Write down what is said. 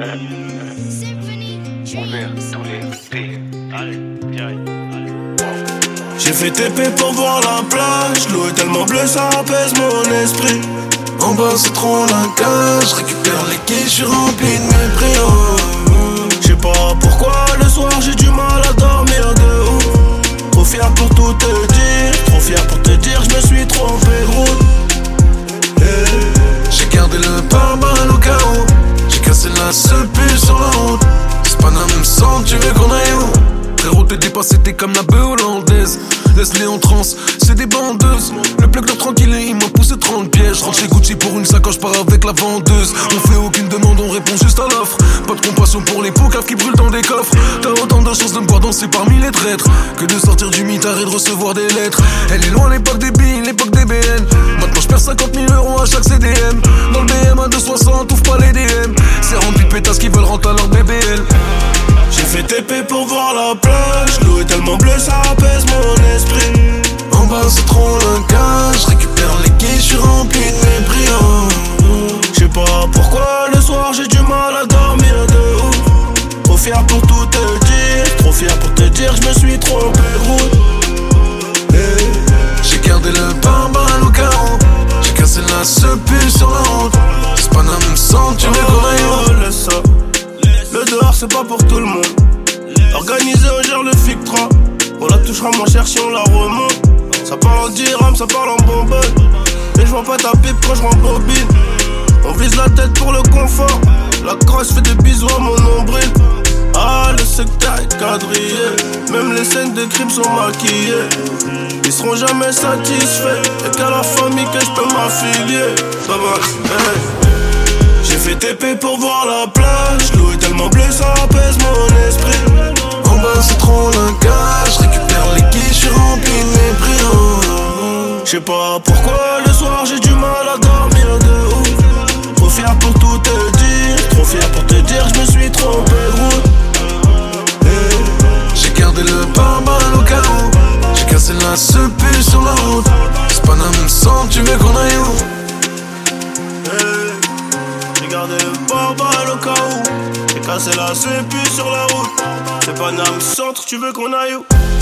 J'ai fait TP pour voir la plage. L'eau est tellement bleue, ça apaise mon esprit. En bas c'est trop la cage. Récupère les quilles, j'suis rempli de mépris. J'sais pas pourquoi le soir j'ai du mal à dormir de ouf. Trop fier pour tout te dire. Trop fier pour te dire j'me suis trompé de route. J'ai gardé le pare-balles au cas où. J'ai cassé la seule puce sur la route. C'est pas la même sang, tu veux qu'on aille où? Frérot, t'es dépassé, t'es comme la bœuf hollandaise. Laisse-les en transe, c'est des bandeuses. Le plug leur tranquille et il m'a poussé 30 pièges. Je rentre chez Gucci pour une sacoche, pars avec la vendeuse. On fait aucune demande, on répond juste à l'offre. Pas de compassion pour les poucaves qui brûlent dans des coffres. T'as autant de chances de me voir danser parmi les traîtres que de sortir du mitard et de recevoir des lettres. Elle est loin l'époque des billes, l'époque des BN. Maintenant j'perds 50 000 € à chaque CDM. Dans le BM à 260, ouvre pas les DM. C'est rempli de pétasses qui veulent rentrer à leur BBL. J'ai fait TP pour voir la plage. L'eau est tellement bleue, ça apaise mon esprit. En bas c'est trop le cage. Récupère les quilles, j'suis rempli de mépris. J'sais pas pourquoi le soir j'ai du mal à dormir de ouf. Trop fier pour tout te dire. Trop fier pour te dire j'me suis trompé de route. J'ai gardé le pare-balles au cas où. J'ai cassé la seule puce sur la route. C'est pas la même sang, tu veux qu'on aille où? Laisse ça. Le dehors c'est pas pour tout le monde. Organisé on gère le FIC3. On la touchera moins cher si on la remonte. Ça parle en dirham, ça parle en bonbonne. Mais je vois pas ta pipe quand je rembobine. On vise la tête pour le confort. La crosse fait des bisous à mon nombril. Ah le secteur est quadrillé. Même les scènes de crime sont maquillées. Ils seront jamais satisfaits. Y'a qu'à la famille que je peux m'affilier. J'ai fait TP pour voir la plage. L'eau est tellement bleue, ça apaise mon esprit. En bas c'est trop la cage. Récupère les quilles, j'suis rempli de mépris. J'sais pas pourquoi le soir j'ai du mal à dormir de ouf. Trop fier pour tout te dire. Trop fier pour te dire j'me suis trompé de route. J'ai gardé le pare-balles au cas où. J'ai cassé la seule puce sur la route. C'est pas la même sang, tu veux qu'on aille où? J'ai gardé le pare-balles au cas où. J'ai cassé la seule puce sur la route. C'est pas Nam Centre, tu veux qu'on aille où?